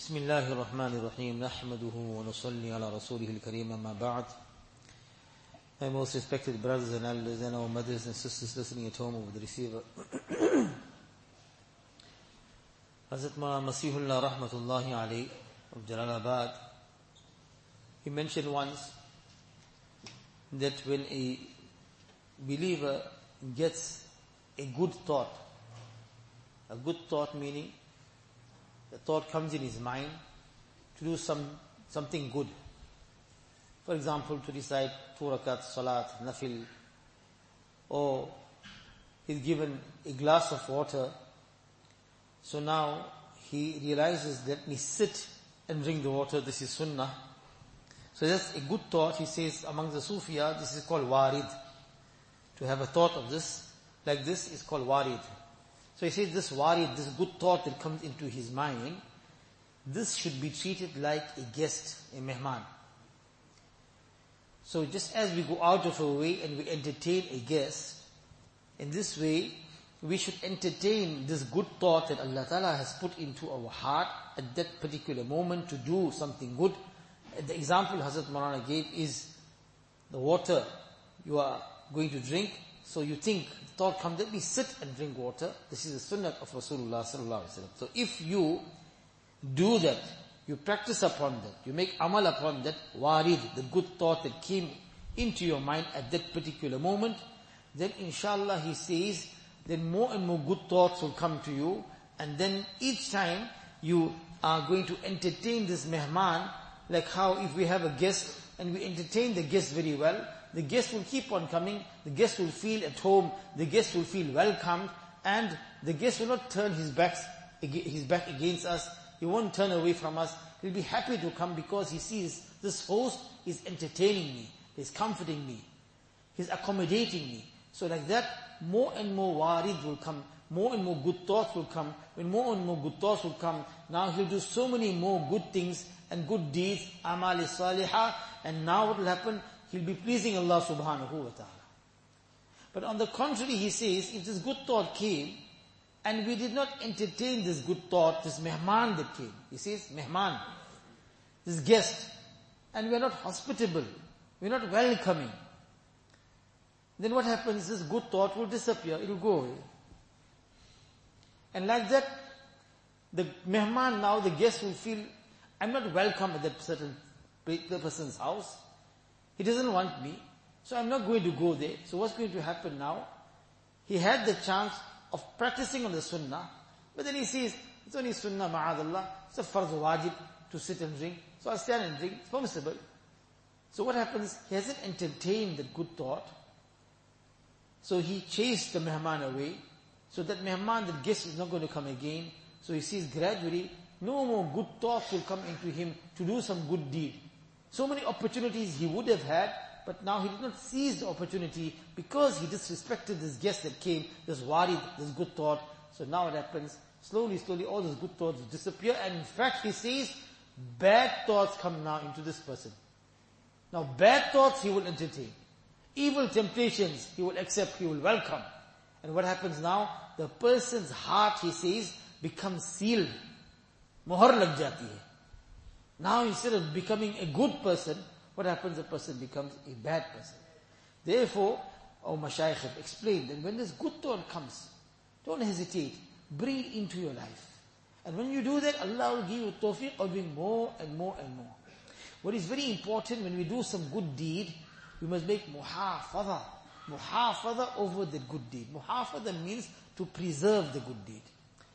بسم الله الرحمن الرحيم نحمده ونصلي على رسوله الكريم أما بعد. My most respected brothers and elders and our mothers and sisters listening at home over the receiver. Hazrat Maulana Masihullah Rahmatullahi Alayhi of Jalalabad, he mentioned once that when a believer gets a good thought meaning the thought comes in his mind to do something good. For example, to recite 2 rakat salat, nafil, or he's given a glass of water. So now he realizes, let me sit and drink the water, this is sunnah. So that's a good thought. He says among the Sufiya, this is called warid. To have a thought of this, like this, is called warid. So he says this warid, this good thought that comes into his mind, this should be treated like a guest, a mehman. So just as we go out of our way and we entertain a guest, in this way, we should entertain this good thought that Allah Ta'ala has put into our heart at that particular moment to do something good. The example Hazrat Maulana gave is the water you are going to drink. So you think, the thought comes, let me sit and drink water. This is the sunnah of Rasulullah Sallallahu Alaihi Wasallam. So if you do that, you practice upon that, you make amal upon that warid, the good thought that came into your mind at that particular moment, then inshallah he says, then more and more good thoughts will come to you, and then each time you are going to entertain this mehman, like how if we have a guest and we entertain the guest very well, the guest will keep on coming, the guest will feel at home, the guest will feel welcomed, and the guest will not turn his back against us, he won't turn away from us, he'll be happy to come because he sees this host is entertaining me, he's comforting me, he's accommodating me. So like that, more and more warid will come, more and more good thoughts will come. When more and more good thoughts will come, now he'll do so many more good things and good deeds, amal salihah, and now what will happen? He'll be pleasing Allah subhanahu wa ta'ala. But on the contrary, he says, if this good thought came, and we did not entertain this good thought, this mehman that came, he says, mehman, this guest, and we are not hospitable, we are not welcoming, then what happens? This good thought will disappear, it will go away. And like that, the mehman now, the guest will feel, I'm not welcome at that certain person's house. He doesn't want me, so I'm not going to go there. So what's going to happen now? He had the chance of practicing on the sunnah, but then he says, it's only sunnah, ma'adallah, it's a farz wajib to sit and drink, so I'll stand and drink, it's permissible. So what happens? He hasn't entertained that good thought, so he chased the mehman away, so that mehman, that guest is not going to come again. So he sees gradually, no more good thoughts will come into him to do some good deed. So many opportunities he would have had, but now he did not seize the opportunity because he disrespected this guest that came, this warid, this good thought. So now what happens? Slowly, all those good thoughts disappear, and in fact he says, bad thoughts come now into this person. Now bad thoughts he will entertain. Evil temptations he will accept, he will welcome. And what happens now? The person's heart, he says, becomes sealed. Muhar lag jati hai. Now instead of becoming a good person, what happens? The person becomes a bad person. Therefore, our mashayikh have explained that when this good thought comes, don't hesitate, bring it into your life. And when you do that, Allah will give you tawfiq of doing more and more and more. What is very important, when we do some good deed, we must make muhafadha over the good deed. Muhafadha means to preserve the good deed.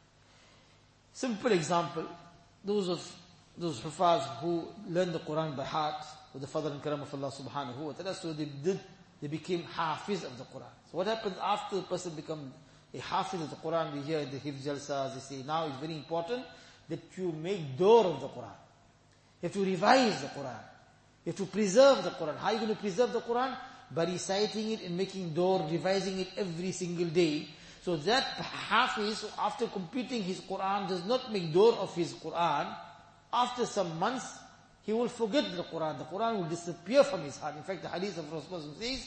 Simple example, those hufaz who learn the Quran by heart, with the fadl and karam of Allah subhanahu wa ta'ala, so they became hafiz of the Quran. So what happens after the person becomes a hafiz of the Quran? We hear in the hifz jalsas, they say, now it's very important that you make door of the Quran. You have to revise the Quran. You have to preserve the Quran. How are you going to preserve the Quran? By reciting it and making door, revising it every single day. So that hafiz, after completing his Quran, does not make door of his Quran. After some months, he will forget the Quran. The Quran will disappear from his heart. In fact, the hadith of Rasulullah says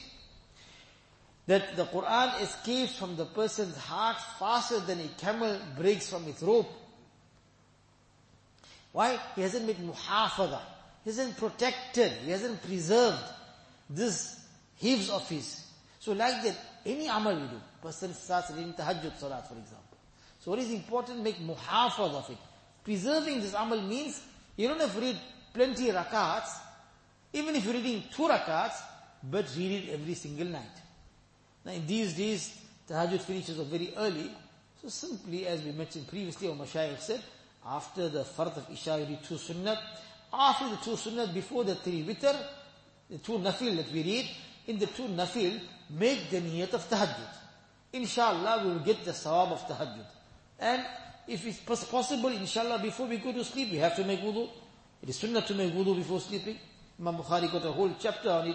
that the Quran escapes from the person's heart faster than a camel breaks from its rope. Why? He hasn't made muhafadha. He hasn't protected. He hasn't preserved this hifz of his. So like that, any amal we do, person starts reading tahajjud salat, for example. So what is important? Make muhafadha of it. Preserving this amal means you don't have to read plenty rakats, even if you're reading 2 rakats, but read it every single night. Now in these days, tahajjud finishes very early, so simply as we mentioned previously, our mashayikh said, after the fard of Isha you read 2 sunnat, after the 2 sunnat, before the 3 witr, the 2 nafil that we read, in the 2 nafil, make the niyat of tahajjud. Inshallah we will get the sawab of tahajjud. And if it's possible, inshallah, before we go to sleep, we have to make wudu. It is sunnah to make wudu before sleeping. Imam Bukhari got a whole chapter on it.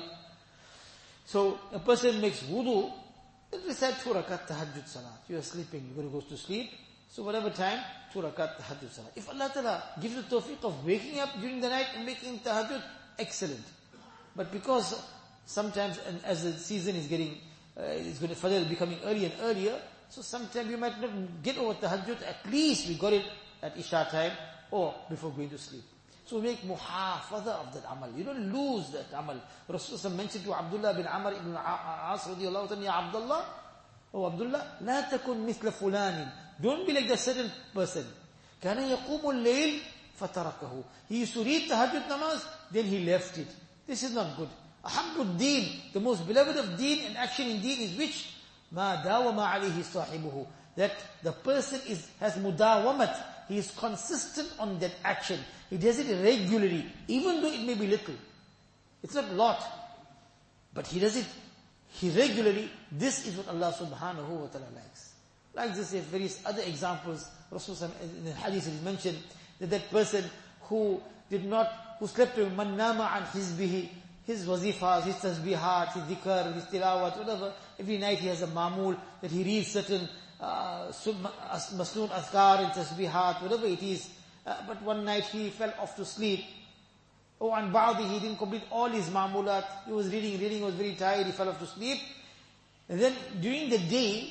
So, a person makes wudu, and recite 2 rakat tahajjud salat. You are sleeping, you're going to go to sleep. So whatever time, 2 rakat tahajjud salat. If Allah Ta'ala gives the tawfiq of waking up during the night and making tahajjud, excellent. But because sometimes, and as the season is getting, Fajr becoming earlier and earlier, so sometimes you might not get over tahajjud, at least we got it at Isha time, or before going to sleep. So make muhafadha of that amal. You don't lose that amal. Rasulullah mentioned to Abdullah bin Amr ibn As radiyallahu ta'ala, Ya Abdullah, oh Abdullah, la takun mithla fulanin. Don't be like that certain person. Kana yaqumu al-layl fatarakahu. He used to read tahajjud namaz, then he left it. This is not good. Ahabbud deen, the most beloved of deen and action in deen is which? Ma dawama alayhi sahibuhu. That the person has mudawamat. He is consistent on that action. He does it regularly, even though it may be little. It's not a lot. But he does it regularly. This is what Allah subhanahu wa ta'ala likes. Like this, there's various other examples. Rasulullah in the hadith is mentioned that person who slept with man nama an hizbihi, his wazifas, his tasbihat, his dhikr, his tilawat, whatever. Every night he has a mamul that he reads certain masnoon azkar and tasbihat, whatever it is. But one night he fell off to sleep. And ba'di, he didn't complete all his mamulat. He was reading, was very tired, he fell off to sleep. And then during the day,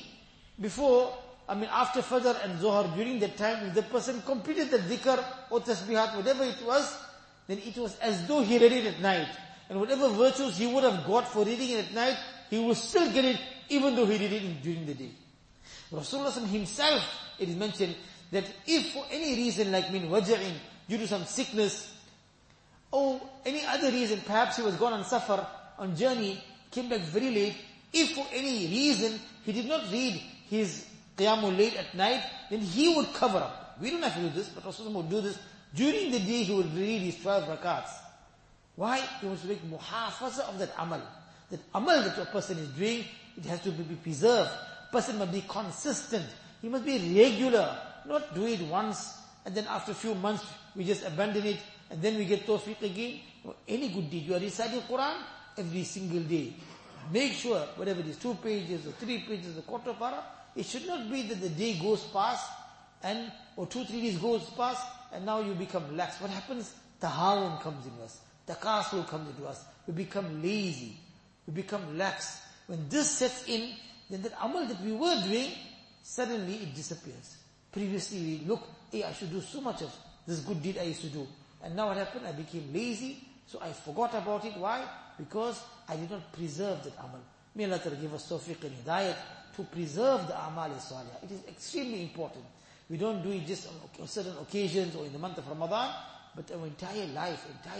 after Fajr and Zohar, during that time, if the person completed the dhikr or tasbihat, whatever it was, then it was as though he read it at night. And whatever virtues he would have got for reading it at night, he would still get it, even though he did it during the day. Rasulullah himself, it is mentioned, that if for any reason like waja'in, due to some sickness, or any other reason, perhaps he was gone on safar, on journey, came back very late, if for any reason he did not read his qiyamul layl at night, then he would cover up. We don't have to do this, but Rasulullah would do this. During the day he would read his 12 rakats. Why? He wants to make muhafaza of that amal. That amal that a person is doing, it has to be preserved. Person must be consistent. He must be regular. Not do it once, and then after a few months, we just abandon it, and then we get tawfiq again. Any good deed. You are reciting Quran every single day. Make sure, whatever it is, 2 pages or 3 pages or quarter para, it should not be that the day goes past, or 2-3 days goes past, and now you become lax. What happens? Tahawun comes in us. Takasul comes into us. We become lazy. We become lax. When this sets in, then that amal that we were doing, suddenly it disappears. Previously we look, I should do so much of this good deed I used to do. And now what happened? I became lazy, so I forgot about it. Why? Because I did not preserve that amal. May Allah give us tawfiq and hidayat to preserve the amal salih. It is extremely important. We don't do it just on certain occasions or in the month of Ramadan, but our entire life.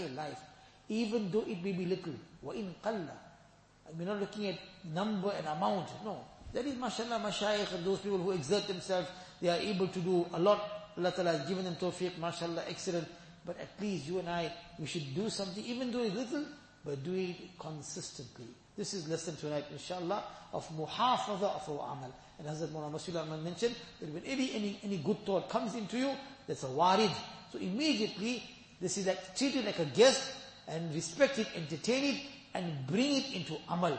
Even though it may be little. وَإِن قَلَّ. We're not looking at number and amount. No. That is mashallah, mashayikh, and those people who exert themselves, they are able to do a lot. Allah Ta'ala has given them tawfiq, mashallah, excellent. But at least you and I, we should do something, even though it's little, but do it consistently. This is lesson tonight, inshallah, of muhafadha of our amal. And Hazrat Mawlana Masih Ahmad mentioned that when any good thought comes into you, that's a warid. So immediately, this is like, treat it like a guest, and respect it, entertain it, and bring it into amal.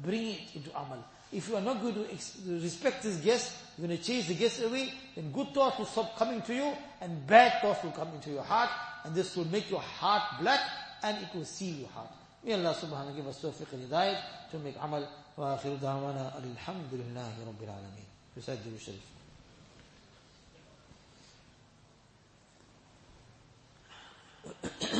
If you are not going to respect this guest, you're going to chase the guest away, then good thoughts will stop coming to you, and bad thoughts will come into your heart, and this will make your heart black, and it will seal your heart. May Allah subhanahu wa ta'ala give us tawfiq and hidayat to make amal. Wa akhiru da'wana alhamdulillahi rabbil alameen. Recite the Sharif.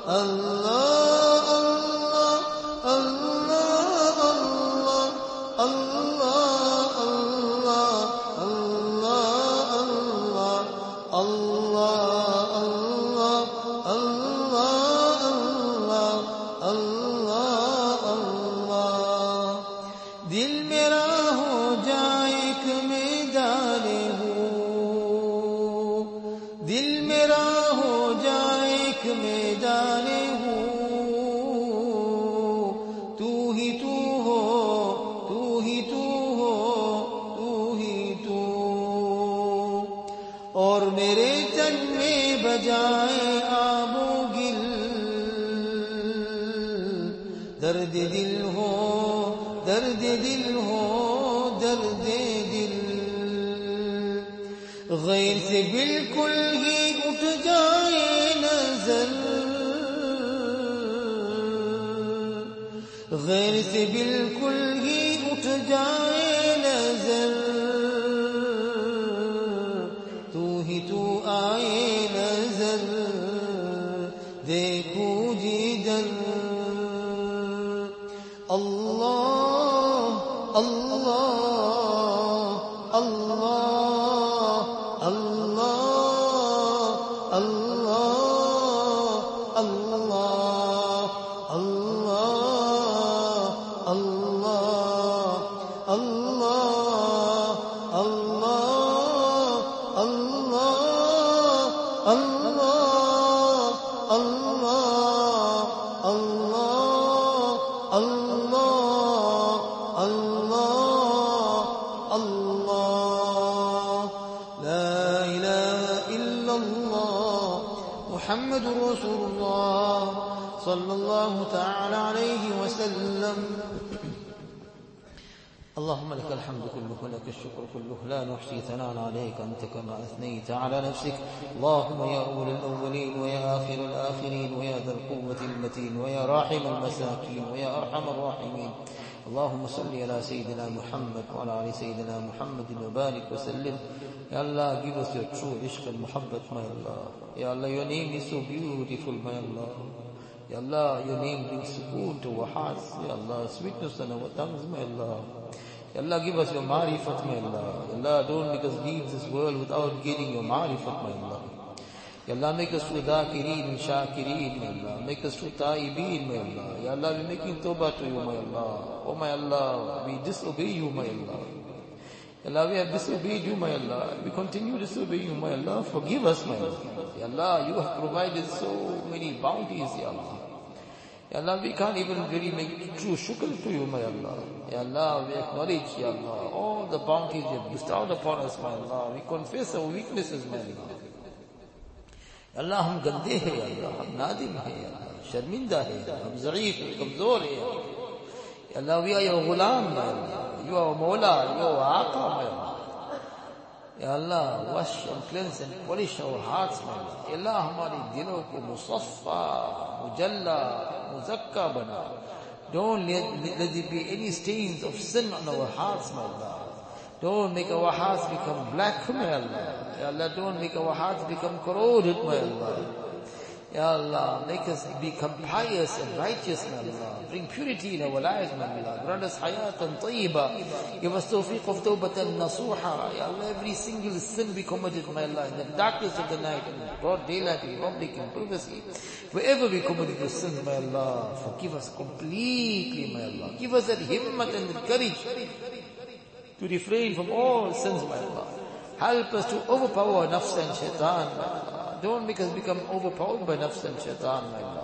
गैर से बिल्कुल ही उठ जाए नजर, गैर से बिल्कुल ही उठ जाए नजर, तू ही तू आए नजर, देखूं जिधर। अल्लाह अल्लाह अल्लाह मुहम्मदुर रसूलुल्लाह सल्लल्लाहु तआला अलैहि वसल्लम। اللهم لك الحمد كله ولك الشكر كله لا نحصي ثناء عليك أنت كما أثنيت على نفسك. اللهم يا أول الأولين ويا آخر الآخرين ويا ذا القوة المتين ويا راحم المساكين ويا أرحم الراحمين. اللهم صل على سيدنا محمد وعلى آل سيدنا محمد وبارك وسلم. Ya Allah, give us your true ishq and muhabbat, my Allah. Ya Allah, your name is so beautiful, my Allah. Ya Allah, your name brings sukoon to our hearts. Ya Allah, sweetness on our tongues, my Allah. Ya Allah, give us your ma'rifat, my Allah. Ya Allah, don't make us leave this world without getting your ma'rifat, my Allah. Ya Allah, make us true dhakireen and shakireen, my Allah. Make us true ta'ibeen, my Allah. Ya Allah, we're making tawbah to you, my Allah. Oh, my Allah, we disobey you, my Allah. Ya Allah, we have disobeyed you, my Allah. We continue to disobey you, my Allah. Forgive us, my Allah. Ya Allah, you have provided so many bounties, Ya Allah. Ya Allah, we can't even really make true shukr to you, my Allah. Ya Allah, we acknowledge, Ya Allah, all the bounties you have bestowed upon us, my Allah. We confess our weaknesses, my Allah. Ya Allah, हम गंदे हैं, Ya Allah. हम नादिम हैं, Ya Allah. शर्मिंदा हैं, हम ज़ईफ़ हैं, कमज़ोर हैं, Ya Allah. We are your ghulam, my Allah. You are Mawla, you are Aqa, my Allah. Ya Allah, wash and cleanse and polish our hearts, my Allah. Ya Allah, हमारे दिलों को मुसफ़ा, मुजल्ला, मुज़क्का बना. Don't let there be any stains of sin on our hearts, my Allah. Don't make our hearts become black, my Allah. Ya Allah, don't make our hearts become corroded, my Allah. Ya Allah, make us become pious and righteous, my Allah. Bring purity in our lives, my Allah. Grant us hayatan tayyiba. Give us tawfiq of tawbatan nasuha. Ya Allah, every single sin we committed, my Allah, in the darkness of the night, in broad daylight, in public, in privacy, wherever we committed those sins, my Allah, forgive us completely, my Allah. Give us that himmat and that courage to refrain from all sins, my Allah. Help us to overpower nafs and shaitan, my Allah. Don't make us become overpowered by nafs and shaitan, my Allah.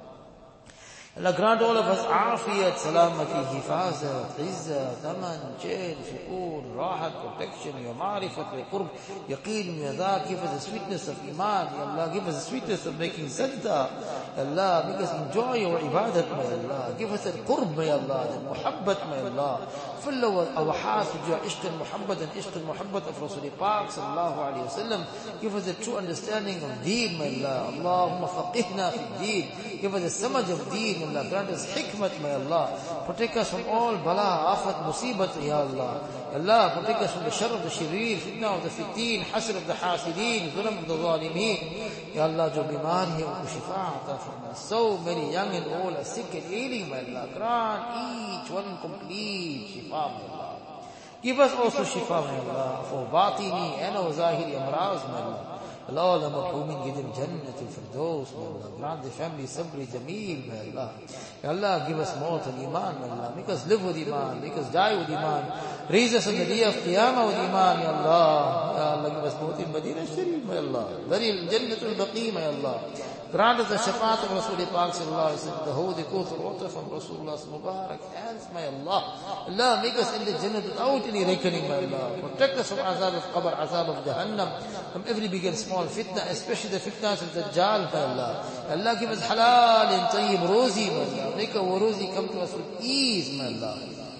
Allah, grant all of us afiyat, salamati, hifazat, izzat, aman, jail, sukoon, rahat, protection, your ma'rifat, your qurb, yaqeen, yadha. Give us the sweetness of iman, Ya Allah. Give us the sweetness of making sajda, Ya Allah. Make us enjoy your ibadat, my Allah. Give us that qurb, my Allah, that muhabbat, my Allah. Fill our hearts with your ishq and muhabbat of Rasul Pak sallallahu alayhi wa sallam. Give us the true understanding of deen, my Allah. Allahumma faqihna fi deen. Give us the samaj of deen, Allah. Grant us hikmat, my Allah. Protect us from all bala, afat, musibat, Ya Allah. Allah, protect us from the shar of the shirin, fitna of the fitin, hasr of the hasideen, zulm of the zalimeen. Ya Allah, jo bimar hai, unko shifa ata farma. So many young and old are sick and ailing, my Allah. Grant each one complete shifa, my Allah. Give us also shifa, my Allah, for batini and our zahiri amraz, my Allah. Allah, the marhumin, give them Jannatul Firdaus, my Allah. Grant the family sabri jameel, my Allah. Ya Allah, give us more than iman, my Allah. Make us live with iman, make us die with iman. Raise us on the day of Qiyamah with iman, ya Allah. Ya Allah, give us more in Madinah Sharif, my Allah. Daril Jannatul Baqi, my Allah. Grant us the shafaat of Rasul Pak sallallahu alaihi wasallam, the holy Kawthar water from Rasulullah's Mubarak hands, my Allah. Allah, make us in the Jannah without any reckoning, my Allah. Protect us from azab of qabr, azab of Jahannam, from every big and small fitna, especially the fitnas of Dajjal, my Allah. Allah, give us halal and tayyib, rozi, my Allah. Make our rozi come to us with ease, my Allah.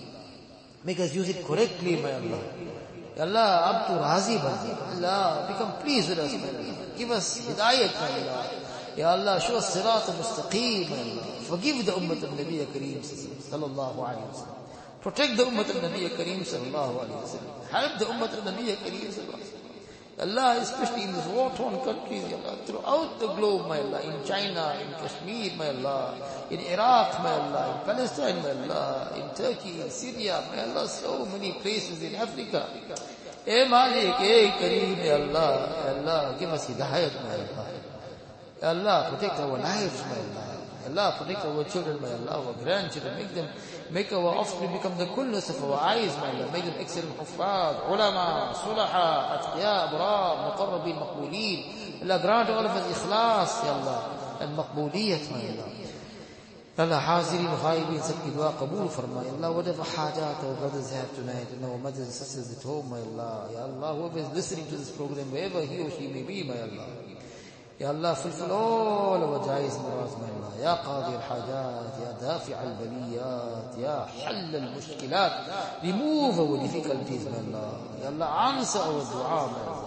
Make us use it correctly, my Allah. Allah, up to razi, my Allah. Become pleased with us, my Allah. Give us hidayat, my Allah. Ya Allah, show us sirat al-mustaqim, my Allah. Forgive the ummah of Nabi Kareem sallallahu alayhi wa sallam. Protect the ummah of Nabi Kareem sallallahu alayhi wa sallam. Help the ummah of Nabi Kareem sallallahu alayhi wa sallam. Allah, especially in these war-torn countries, Ya Allah, throughout the globe, my Allah, in China, in Kashmir, my Allah, in Iraq, my Allah, in Palestine, my Allah, in Turkey, in Syria, my Allah, so many places in Africa. Eh Malik, eh Kareem, Ya Allah, Ya Allah, give us hidayat, my Allah. Ya Allah, protect our lives, my Allah. Allah, protect our children, my Allah, our grandchildren. Make our offspring become the coolness of our eyes, my Allah. Make them excellent huffaz, ulama, sulaha, atqiya, abrar, muqarrabin, maqbooleen. Allah, grant all of us ikhlas, Ya Allah, and maqbooliyat, my Allah. Allah, hazirin, ghaibin, sabki dua, qabool farma. Ya Allah, whatever hajat our brothers have tonight, and our mothers and sisters at home, my Allah. Ya Allah, whoever is listening to this program, wherever he or she may be, my Allah. Ya Allah, fulfill all our jais murads, my Allah. Ya qadi al-hajat, Ya dafi' al-baliyat, Ya hall al-mushkilat. Remove our difficulties, my Allah. Ya Allah, answer our dua, my Allah.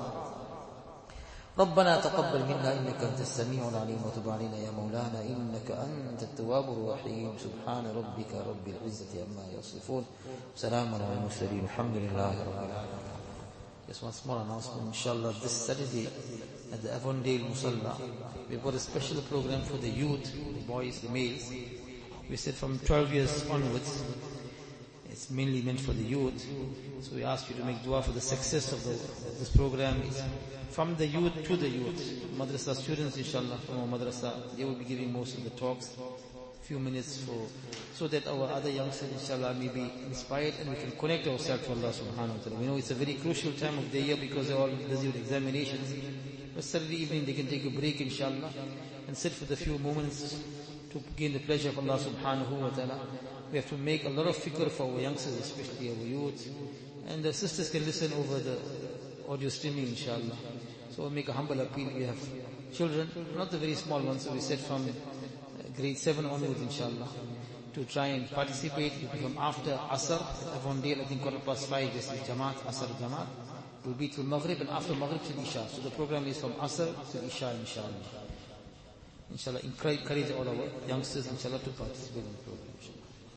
ربنا تقبل منا إنك أنت السميع العليم وتب علينا يا مولانا إنك أنت التواب الرحيم سبحان ربك رب العزة عما يصفون سلام على المرسلين الحمد لله رب العالمين. Just one small announcement, inshallah, this Saturday at the Avondale Musalla, we've got a special program for the youth, the boys, the males. We said from 12 years onwards, it's mainly meant for the youth. So we ask you to make dua for the success of this program. It's from the youth to the youth. Madrasa students, inshallah, from our madrasa, they will be giving most of the talks. Few minutes so that our other youngsters, inshallah, may be inspired and we can connect ourselves to Allah subhanahu wa ta'ala. We know it's a very crucial time of the year because they're all busy with examinations. But Saturday evening they can take a break, inshallah, and sit for the few moments to gain the pleasure of Allah subhanahu wa ta'ala. We have to make a lot of fikr for our youngsters, especially our youth. And the sisters can listen over the audio streaming, inshallah. So we'll make a humble appeal. We have children, not the very small ones, so we said from grade 7 onwards, inshallah, to try and participate. It will become after Asr, at Avondale, I think 5:15, this is Jamaat, Asr Jamaat. It will be till Maghrib, and after Maghrib till Isha. So the program is from Asr till Isha, inshallah. Inshallah, encourage all our youngsters, inshallah, to participate in the program, inshallah.